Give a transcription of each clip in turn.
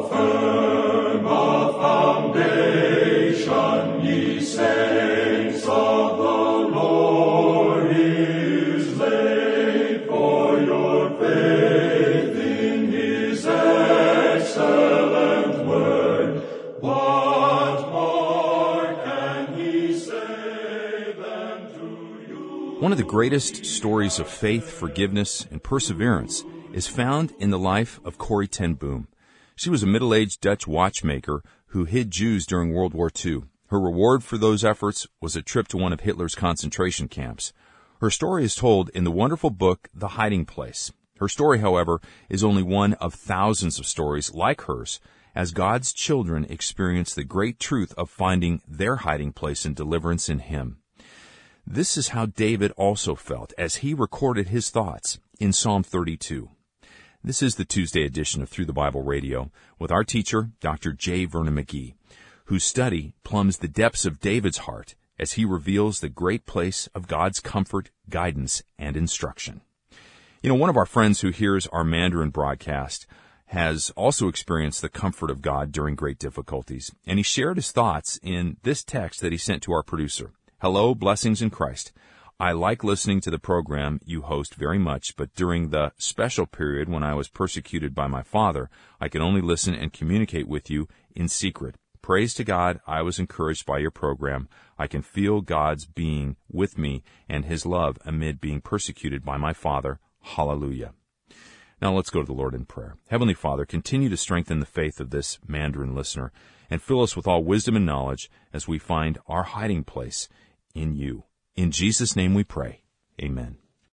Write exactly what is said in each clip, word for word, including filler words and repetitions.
One of the greatest stories of faith, forgiveness, and perseverance is found in the life of Corrie ten Boom. She was a middle-aged Dutch watchmaker who hid Jews during World War Two. Her reward for those efforts was a trip to one of Hitler's concentration camps. Her story is told in the wonderful book, The Hiding Place. Her story, however, is only one of thousands of stories like hers, as God's children experience the great truth of finding their hiding place and deliverance in Him. This is how David also felt as he recorded his thoughts in Psalm thirty-two. This is the Tuesday edition of Through the Bible Radio with our teacher, Doctor J. Vernon McGee, whose study plumbs the depths of David's heart as he reveals the great place of God's comfort, guidance, and instruction. You know, one of our friends who hears our Mandarin broadcast has also experienced the comfort of God during great difficulties, and he shared his thoughts in this text that he sent to our producer. Hello, blessings in Christ. I like listening to the program you host very much, but during the special period when I was persecuted by my father, I could only listen and communicate with you in secret. Praise to God, I was encouraged by your program. I can feel God's being with me and His love amid being persecuted by my father. Hallelujah. Now let's go to the Lord in prayer. Heavenly Father, continue to strengthen the faith of this Mandarin listener and fill us with all wisdom and knowledge as we find our hiding place in you. In Jesus' name we pray. Amen.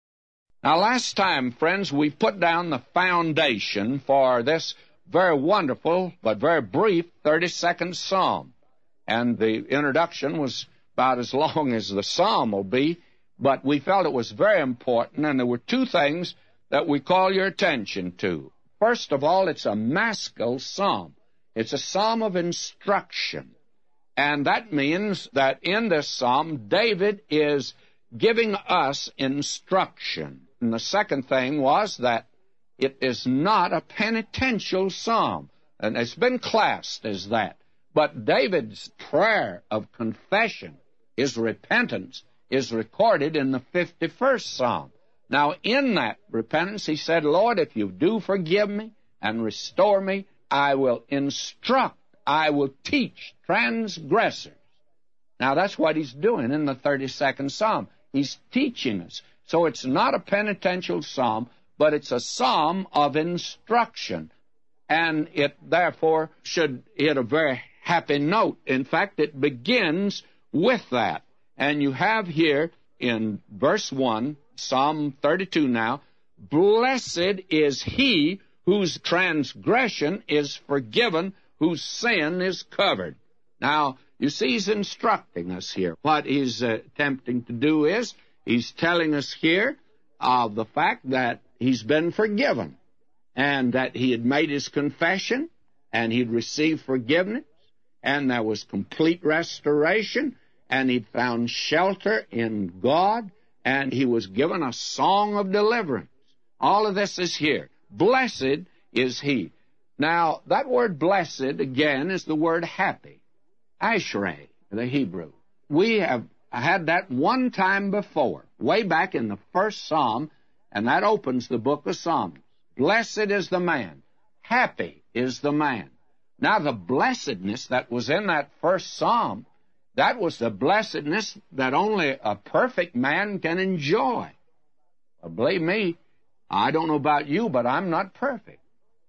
Now, last time, friends, we put down the foundation for this very wonderful but very brief thirty-second Psalm. And the introduction was about as long as the Psalm will be, but we felt it was very important, and there were two things that we call your attention to. First of all, it's a Maskil Psalm. It's a psalm of instruction. And that means that in this psalm, David is giving us instruction. And the second thing was that it is not a penitential psalm. And it's been classed as that. But David's prayer of confession, his repentance, is recorded in the fifty-first psalm. Now, in that repentance, he said, Lord, if you do forgive me and restore me, I will instruct, I will teach transgressors. Now, that's what he's doing in the thirty-second Psalm. He's teaching us. So it's not a penitential psalm, but it's a psalm of instruction. And it, therefore, should hit a very happy note. In fact, it begins with that. And you have here in verse one, Psalm thirty-two now, blessed is he whose transgression is forgiven, whose sin is covered. Now, you see, he's instructing us here. What he's uh, attempting to do is, he's telling us here of the fact that he's been forgiven, and that he had made his confession, and he'd received forgiveness, and there was complete restoration, and he'd found shelter in God, and he was given a song of deliverance. All of this is here. Blessed is he. Now, that word blessed, again, is the word happy. Ashrei, the Hebrew. We have had that one time before, way back in the first Psalm, and that opens the book of Psalms. Blessed is the man. Happy is the man. Now, the blessedness that was in that first Psalm, that was the blessedness that only a perfect man can enjoy. Well, believe me, I don't know about you, but I'm not perfect.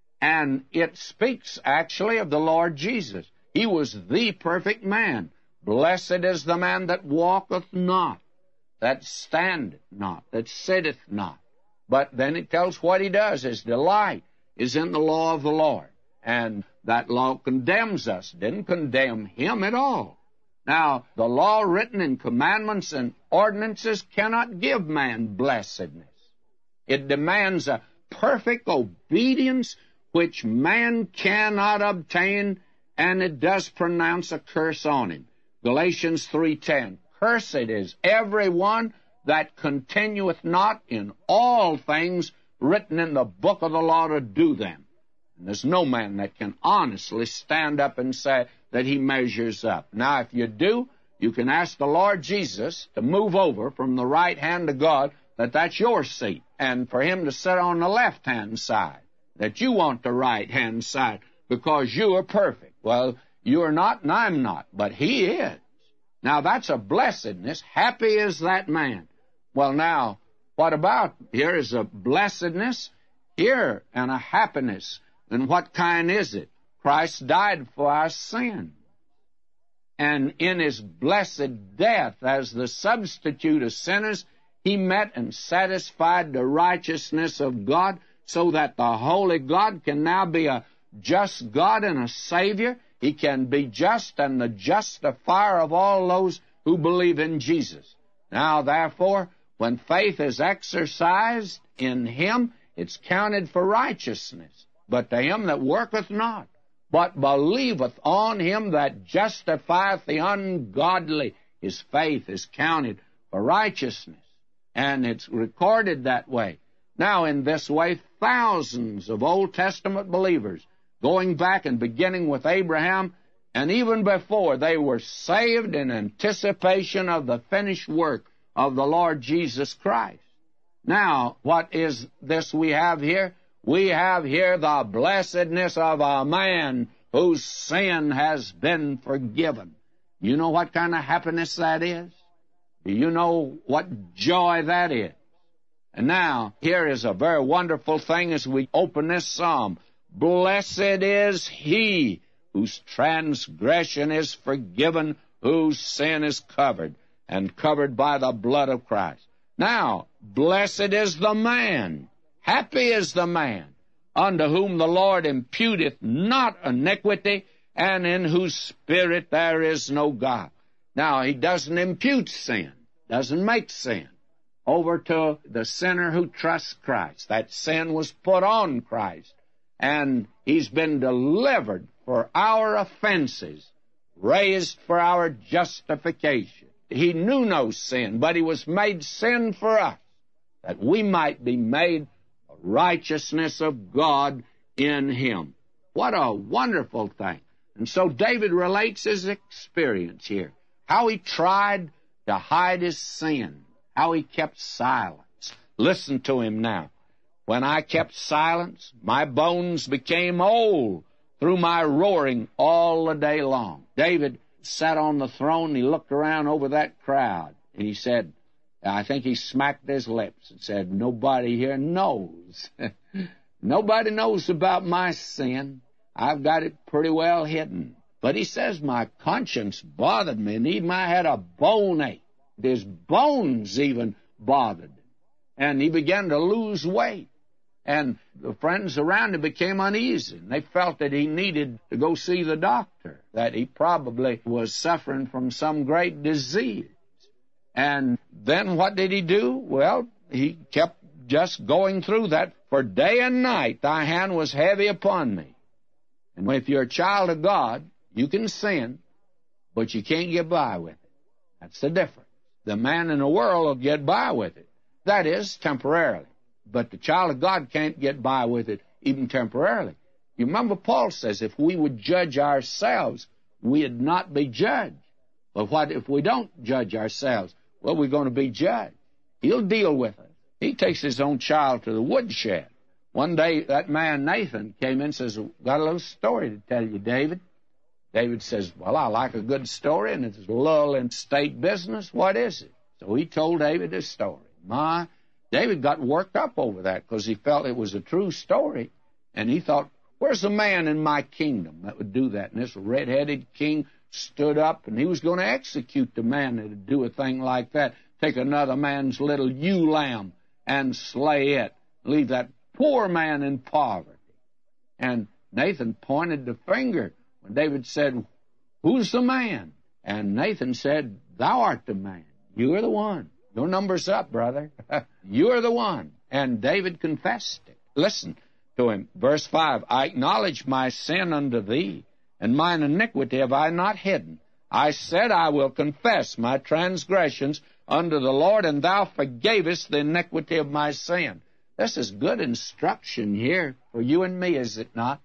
And it speaks, actually, of the Lord Jesus. He was the perfect man. Blessed is the man that walketh not, that standeth not, that sitteth not. But then it tells what he does. His delight is in the law of the Lord. And that law condemns us. Didn't condemn him at all. Now, the law written in commandments and ordinances cannot give man blessedness. It demands a perfect obedience which man cannot obtain, and it does pronounce a curse on him. Galatians three ten, cursed is every one that continueth not in all things written in the book of the law to do them. And there's no man that can honestly stand up and say that he measures up. Now, if you do, you can ask the Lord Jesus to move over from the right hand of God, that that's your seat, and for him to sit on the left-hand side, that you want the right-hand side because you are perfect. Well, you are not and I'm not, but he is. Now, that's a blessedness. Happy is that man. Well, now, what about? Here is a blessedness here and a happiness. And what kind is it? Christ died for our sin. And in his blessed death as the substitute of sinners, he met and satisfied the righteousness of God so that the holy God can now be a just God and a Savior. He can be just and the justifier of all those who believe in Jesus. Now, therefore, when faith is exercised in him, it's counted for righteousness. But to him that worketh not, but believeth on him that justifieth the ungodly, his faith is counted for righteousness. And it's recorded that way. Now, in this way, thousands of Old Testament believers, going back and beginning with Abraham, and even before, they were saved in anticipation of the finished work of the Lord Jesus Christ. Now, what is this we have here? We have here the blessedness of a man whose sin has been forgiven. You know what kind of happiness that is? Do you know what joy that is? And now, here is a very wonderful thing as we open this psalm. Blessed is he whose transgression is forgiven, whose sin is covered, and covered by the blood of Christ. Now, blessed is the man, happy is the man, unto whom the Lord imputeth not iniquity, and in whose spirit there is no guile. Now, he doesn't impute sin, doesn't make sin over to the sinner who trusts Christ. That sin was put on Christ, and he's been delivered for our offenses, raised for our justification. He knew no sin, but he was made sin for us, that we might be made a righteousness of God in him. What a wonderful thing. And so David relates his experience here, how he tried to hide his sin, how he kept silence. Listen to him now. When I kept silence, my bones became old through my roaring all the day long. David sat on the throne, and he looked around over that crowd, and he said, I think he smacked his lips and said, nobody here knows. Nobody knows about my sin. I've got it pretty well hidden. But he says, my conscience bothered me, and even I had a bone ache. His bones even bothered him. And he began to lose weight. And the friends around him became uneasy. And they felt that he needed to go see the doctor, that he probably was suffering from some great disease. And then what did he do? Well, he kept just going through that. For day and night thy hand was heavy upon me. And if you're a child of God, you can sin, but you can't get by with it. That's the difference. The man in the world will get by with it. That is, temporarily. But the child of God can't get by with it even temporarily. You remember Paul says, if we would judge ourselves, we'd not be judged. But what if we don't judge ourselves? Well, we're going to be judged. He'll deal with us. He takes his own child to the woodshed. One day, that man Nathan came in and says, got a little story to tell you, David. David says, well, I like a good story, and it's a lull in state business. What is it? So he told David his story. My, David got worked up over that because he felt it was a true story. And he thought, where's the man in my kingdom that would do that? And this red-headed king stood up, and he was going to execute the man that would do a thing like that, take another man's little ewe lamb and slay it, leave that poor man in poverty. And Nathan pointed the finger when David said, who's the man? And Nathan said, thou art the man. You are the one. Your number's up, brother. You are the one. And David confessed it. Listen to him. Verse five, I acknowledge my sin unto thee, and mine iniquity have I not hidden. I said, I will confess my transgressions unto the Lord, and thou forgavest the iniquity of my sin. This is good instruction here for you and me, is it not?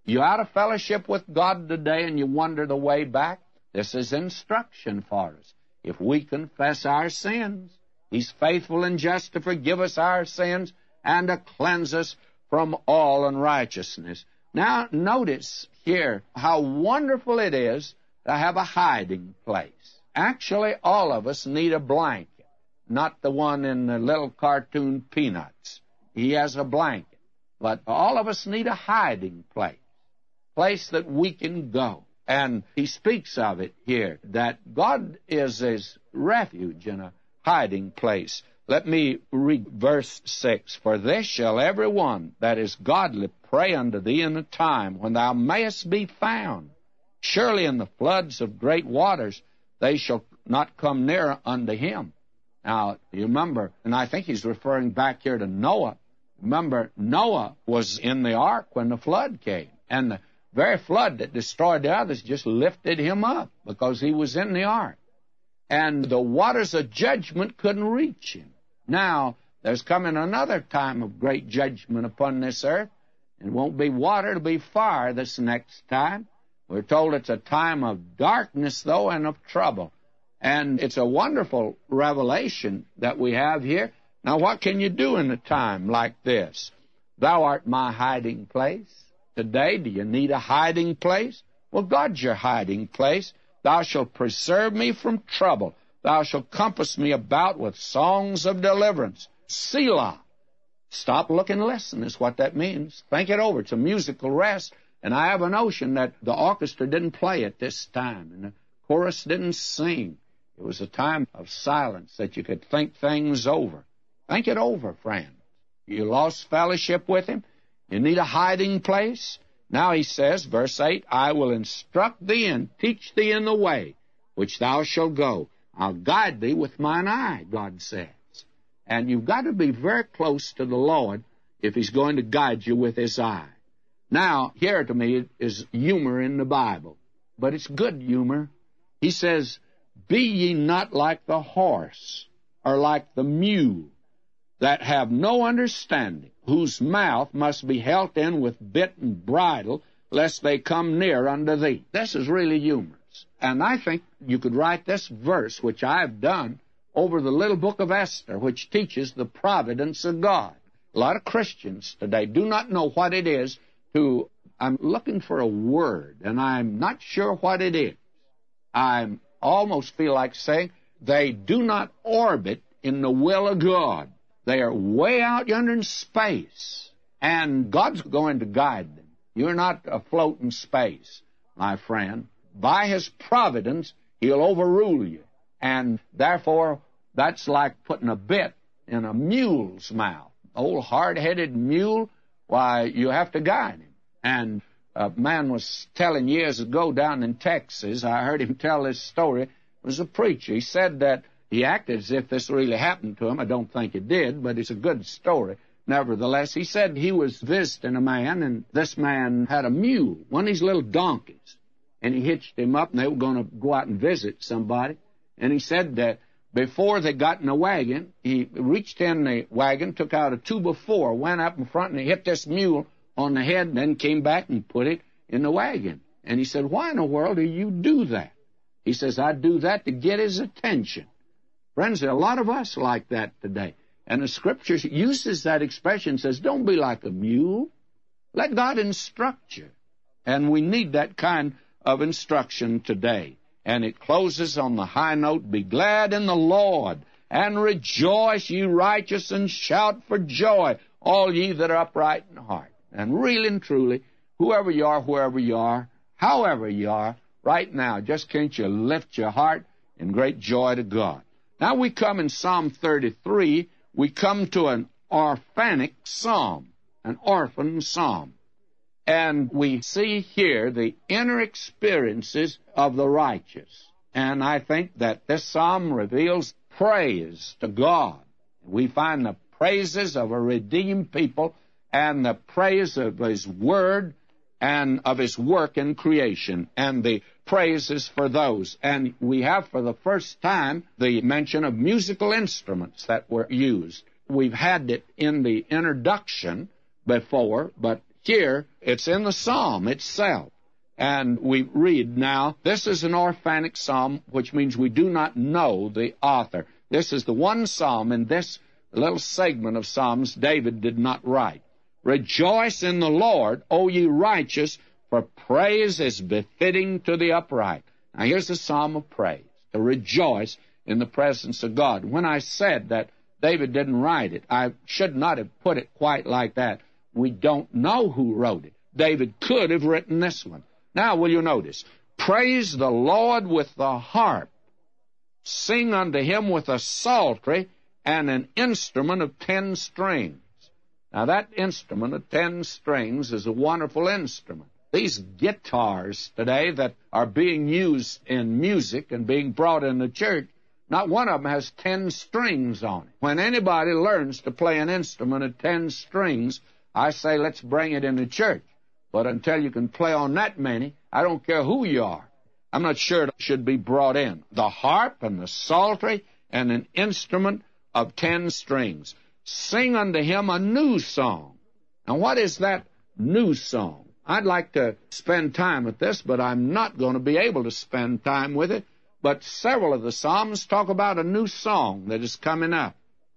You out of fellowship with God today and you wonder the way back? This is instruction for us. If we confess our sins, He's faithful and just to forgive us our sins and to cleanse us from all unrighteousness. Now, notice here how wonderful it is to have a hiding place. Actually, all of us need a blanket, not the one in the little cartoon Peanuts. He has a blanket. But all of us need a hiding place, place that we can go. And he speaks of it here, that God is his refuge and a hiding place. Let me read verse six. For this shall every one that is godly pray unto thee in the time when thou mayest be found. Surely in the floods of great waters they shall not come near unto him. Now, you remember, and I think he's referring back here to Noah. Remember, Noah was in the ark when the flood came, and the very flood that destroyed the others just lifted him up because he was in the ark. And the waters of judgment couldn't reach him. Now, there's coming another time of great judgment upon this earth. It won't be water, it'll be fire this next time. We're told it's a time of darkness, though, and of trouble. And it's a wonderful revelation that we have here. Now, what can you do in a time like this? Thou art my hiding place. Today, do you need a hiding place? Well, God's your hiding place. Thou shalt preserve me from trouble. Thou shalt compass me about with songs of deliverance. Selah. Stop, look, and listen is what that means. Think it over. It's a musical rest. And I have a notion that the orchestra didn't play at this time, and the chorus didn't sing. It was a time of silence that you could think things over. Think it over, friend. You lost fellowship with him. You need a hiding place. Now he says, verse eight, I will instruct thee and teach thee in the way which thou shalt go. I'll guide thee with mine eye, God says. And you've got to be very close to the Lord if he's going to guide you with his eye. Now, here to me is humor in the Bible, but it's good humor. He says, be ye not like the horse, or like the mule, that have no understanding, whose mouth must be held in with bit and bridle, lest they come near unto thee. This is really humorous. And I think you could write this verse, which I've done, over the little book of Esther, which teaches the providence of God. A lot of Christians today do not know what it is to, I'm looking for a word, and I'm not sure what it is. I almost feel like saying they do not orbit in the will of God. They are way out yonder in space, and God's going to guide them. You're not afloat in space, my friend. By his providence, he'll overrule you, and therefore that's like putting a bit in a mule's mouth. Old hard-headed mule, why, you have to guide him. And a man was telling years ago down in Texas, I heard him tell this story. It was a preacher. He said that he acted as if this really happened to him. I don't think it did, but it's a good story. Nevertheless, he said he was visiting a man, and this man had a mule, one of these little donkeys. And he hitched him up, and they were going to go out and visit somebody. And he said that before they got in the wagon, he reached in the wagon, took out a two by four, went up in front, and he hit this mule on the head, and then came back and put it in the wagon. And he said, why in the world do you do that? He says, I do that to get his attention. Friends, there are a lot of us like that today. And the Scripture uses that expression, says, don't be like a mule. Let God instruct you. And we need that kind of instruction today. And it closes on the high note, be glad in the Lord, and rejoice, ye righteous, and shout for joy, all ye that are upright in heart. And really and truly, whoever you are, wherever you are, however you are, right now, just can't you lift your heart in great joy to God. Now we come in Psalm thirty-three, we come to an orphanic psalm, an orphan psalm. And we see here the inner experiences of the righteous. And I think that this psalm reveals praise to God. We find the praises of a redeemed people and the praise of his word and of his work in creation, and the praises for those. And we have for the first time the mention of musical instruments that were used. We've had it in the introduction before, but here it's in the psalm itself. And we read now, this is an orphanic psalm, which means we do not know the author. This is the one psalm in this little segment of Psalms David did not write. Rejoice in the Lord, O ye righteous, for praise is befitting to the upright. Now here's the psalm of praise, to rejoice in the presence of God. When I said that David didn't write it, I should not have put it quite like that. We don't know who wrote it. David could have written this one. Now, will you notice? Praise the Lord with the harp. Sing unto him with a psaltery and an instrument of ten strings. Now, that instrument of ten strings is a wonderful instrument. These guitars today that are being used in music and being brought in the church, not one of them has ten strings on it. When anybody learns to play an instrument of ten strings, I say, let's bring it in the church. But until you can play on that many, I don't care who you are. I'm not sure it should be brought in. The harp and the psaltery and an instrument of ten strings. Sing unto him a new song. Now, what is that new song? I'd like to spend time with this, but I'm not going to be able to spend time with it. But several of the Psalms talk about a new song that is coming up.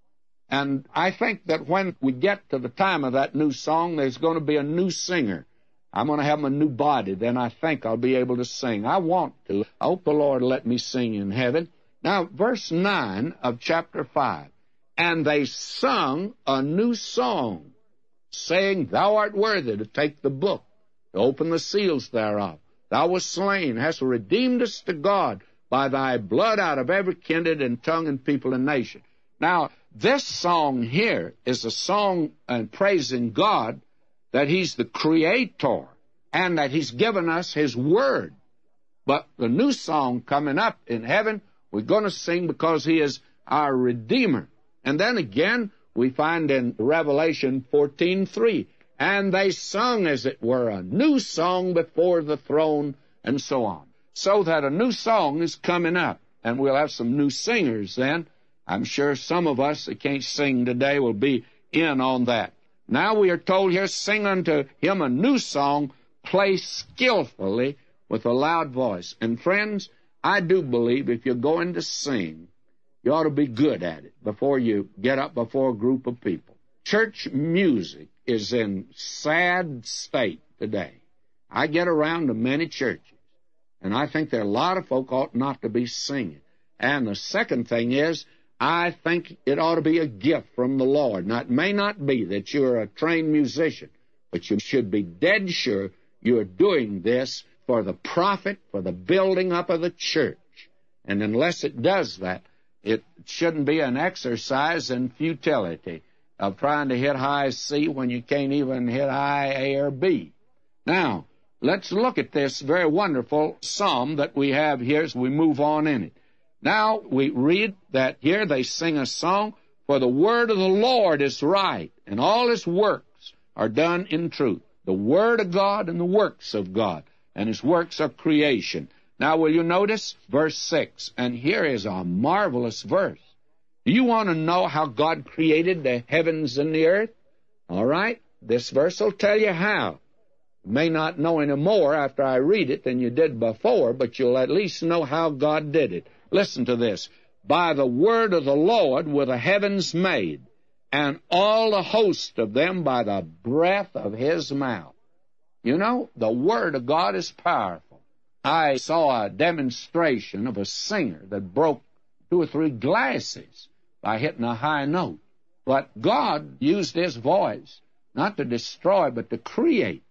And I think that when we get to the time of that new song, there's going to be a new singer. I'm going to have a new body, then I think I'll be able to sing. I want to. I hope the Lord will let me sing in heaven. Now, verse nine of chapter five. And they sung a new song, saying, Thou art worthy to take the book, to open the seals thereof. Thou wast slain, hast redeemed us to God by thy blood out of every kindred and tongue and people and nation. Now, this song here is a song uh, praising God, that he's the creator and that he's given us his word. But the new song coming up in heaven, we're going to sing because he is our Redeemer. And then again, we find in Revelation fourteen three, and they sung, as it were, a new song before the throne, and so on. So that a new song is coming up, and we'll have some new singers then. I'm sure some of us that can't sing today will be in on that. Now we are told here, sing unto him a new song, play skillfully with a loud voice. And friends, I do believe if you're going to sing, you ought to be good at it before you get up before a group of people. Church music is in sad state today. I get around to many churches, and I think there are a lot of folk ought not to be singing. And the second thing is, I think it ought to be a gift from the Lord. Now, it may not be that you're a trained musician, but you should be dead sure you're doing this for the profit, for the building up of the church. And unless it does that, it shouldn't be an exercise in futility of trying to hit high C when you can't even hit high A or B. Now, let's look at this very wonderful psalm that we have here as we move on in it. Now, we read that here they sing a song, for the word of the Lord is right, and all his works are done in truth. The word of God and the works of God, and his works are creation. Now, will you notice verse six? And here is a marvelous verse. Do you want to know how God created the heavens and the earth? All right, this verse will tell you how. You may not know any more after I read it than you did before, but you'll at least know how God did it. Listen to this. By the word of the Lord were the heavens made, and all the host of them by the breath of his mouth. You know, the word of God is powerful. I saw a demonstration of a singer that broke two or three glasses by hitting a high note. But God used his voice not to destroy, but to create.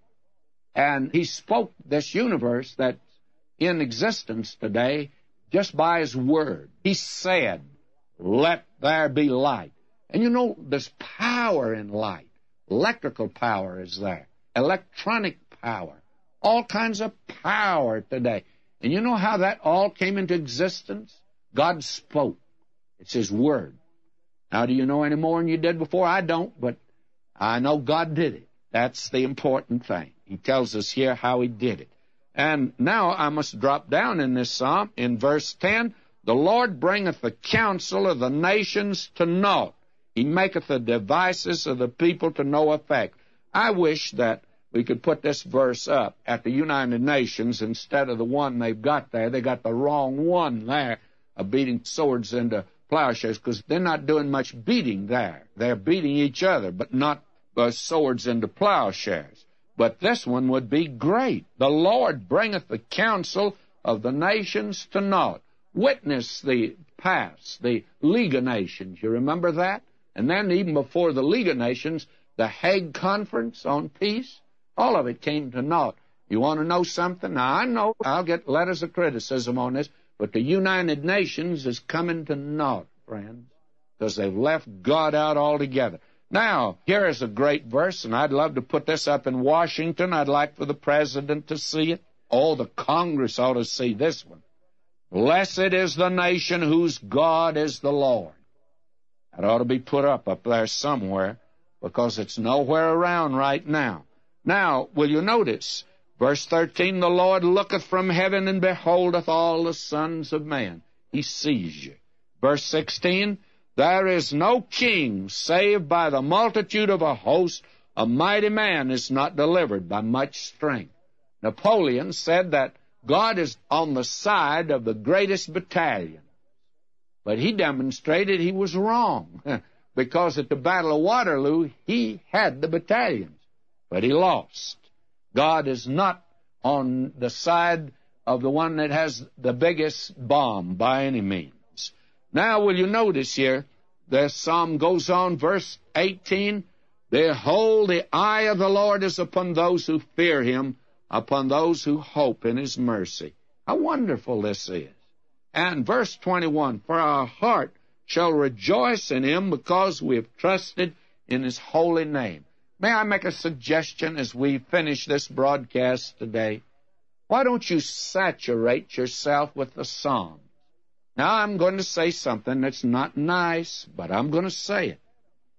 And he spoke this universe that's in existence today just by his word. He said, let there be light. And you know, there's power in light. Electrical power is there. Electronic power. All kinds of power today. And you know how that all came into existence? God spoke. It's his word. Now, do you know any more than you did before? I don't, but I know God did it. That's the important thing. He tells us here how he did it. And now I must drop down in this psalm. In verse ten, the Lord bringeth the counsel of the nations to naught. He maketh the devices of the people to no effect. I wish that we could put this verse up at the United Nations instead of the one they've got there. They got the wrong one there of beating swords into plowshares, because they're not doing much beating there. They're beating each other, but not uh, swords into plowshares. But this one would be great. The Lord bringeth the counsel of the nations to naught. Witness the past, the League of Nations. You remember that? And then even before the League of Nations, the Hague Conference on Peace, all of it came to naught. You want to know something? Now, I know I'll get letters of criticism on this, but the United Nations is coming to naught, friends, because they've left God out altogether. Now, here is a great verse, and I'd love to put this up in Washington. I'd like for the President to see it. Oh, the Congress ought to see this one. Blessed is the nation whose God is the Lord. That ought to be put up up there somewhere, because it's nowhere around right now. Now, will you notice, verse thirteen, the Lord looketh from heaven and beholdeth all the sons of man. He sees you. Verse sixteen, there is no king save by the multitude of a host. A mighty man is not delivered by much strength. Napoleon said that God is on the side of the greatest battalion. But he demonstrated he was wrong, because at the Battle of Waterloo, he had the battalions, but he lost. God is not on the side of the one that has the biggest bomb by any means. Now, will you notice here, the psalm goes on, verse eighteen, behold, the eye of the Lord is upon those who fear him, upon those who hope in his mercy. How wonderful this is. And verse twenty-one, for our heart shall rejoice in him, because we have trusted in his holy name. May I make a suggestion as we finish this broadcast today? Why don't you saturate yourself with the Psalms? Now, I'm going to say something that's not nice, but I'm going to say it.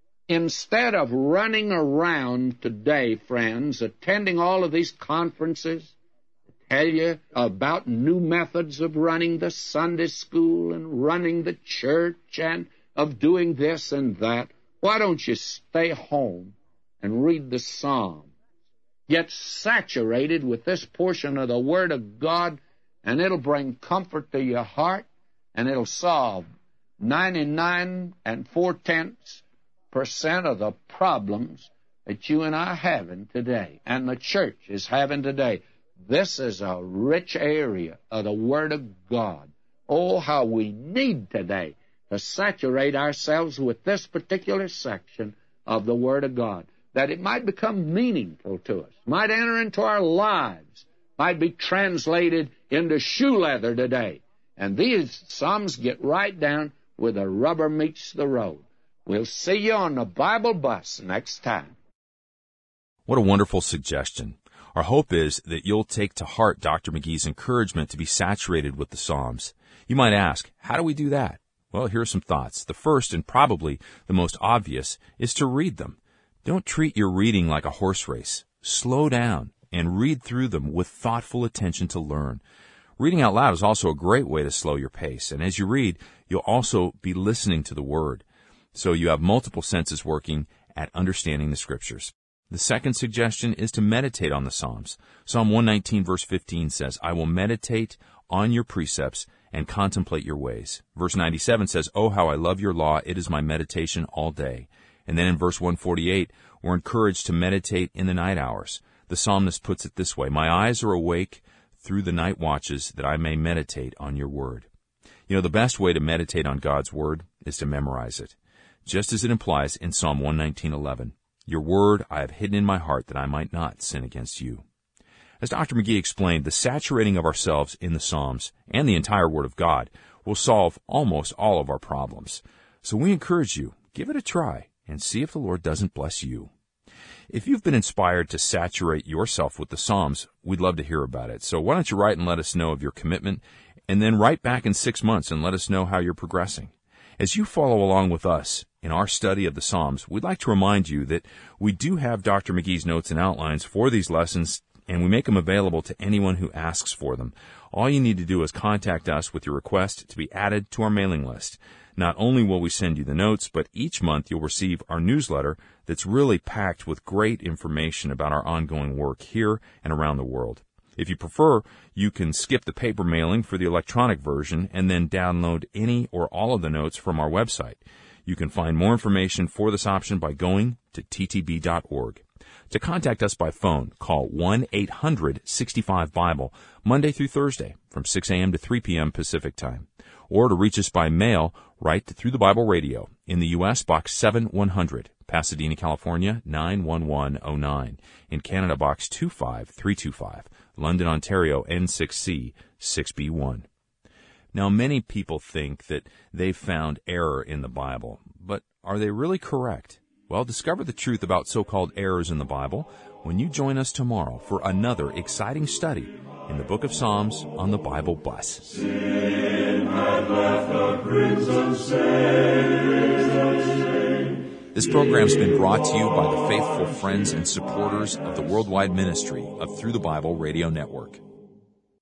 Instead of running around today, friends, attending all of these conferences, tell you about new methods of running the Sunday school and running the church and of doing this and that, why don't you stay home and read the Psalms? Get saturated with this portion of the Word of God, and it'll bring comfort to your heart, and it'll solve ninety-nine and four-tenths percent of the problems that you and I are having today, and the church is having today. This is a rich area of the Word of God. Oh, how we need today to saturate ourselves with this particular section of the Word of God, that it might become meaningful to us, might enter into our lives, might be translated into shoe leather today. And these Psalms get right down where the rubber meets the road. We'll see you on the Bible Bus next time. What a wonderful suggestion. Our hope is that you'll take to heart Doctor McGee's encouragement to be saturated with the Psalms. You might ask, how do we do that? Well, here are some thoughts. The first, and probably the most obvious, is to read them. Don't treat your reading like a horse race. Slow down and read through them with thoughtful attention to learn. Reading out loud is also a great way to slow your pace, and as you read, you'll also be listening to the Word. So you have multiple senses working at understanding the Scriptures. The second suggestion is to meditate on the Psalms. Psalm one nineteen verse fifteen says, I will meditate on your precepts and contemplate your ways. Verse ninety-seven says, Oh, how I love your law. It is my meditation all day. And then in verse one forty-eight, we're encouraged to meditate in the night hours. The psalmist puts it this way, My eyes are awake through the night watches that I may meditate on your word. You know, the best way to meditate on God's word is to memorize it, just as it implies in Psalm one nineteen eleven. Your word I have hidden in my heart that I might not sin against you. As Doctor McGee explained, the saturating of ourselves in the Psalms and the entire Word of God will solve almost all of our problems. So we encourage you, give it a try and see if the Lord doesn't bless you. If you've been inspired to saturate yourself with the Psalms, we'd love to hear about it. So why don't you write and let us know of your commitment, and then write back in six months and let us know how you're progressing. As you follow along with us in our study of the Psalms, we'd like to remind you that we do have Doctor McGee's notes and outlines for these lessons and we make them available to anyone who asks for them. All you need to do is contact us with your request to be added to our mailing list. Not only will we send you the notes, but each month you'll receive our newsletter that's really packed with great information about our ongoing work here and around the world. If you prefer, you can skip the paper mailing for the electronic version and then download any or all of the notes from our website. You can find more information for this option by going to t t b dot org. To contact us by phone, call one eight hundred sixty-five Bible Monday through Thursday from six a.m. to three p.m. Pacific Time. Or to reach us by mail, write to Through the Bible Radio in the U S Box seven one hundred, Pasadena, California nine one one oh nine. In Canada, Box two five three two five, London, Ontario N six C six B one. Now, many people think that they've found error in the Bible, but are they really correct? Well, discover the truth about so-called errors in the Bible when you join us tomorrow for another exciting study in the Book of Psalms on the Bible Bus. Sin hath left a crimson stain. This program's been brought to you by the faithful friends and supporters of the worldwide ministry of Through the Bible Radio Network.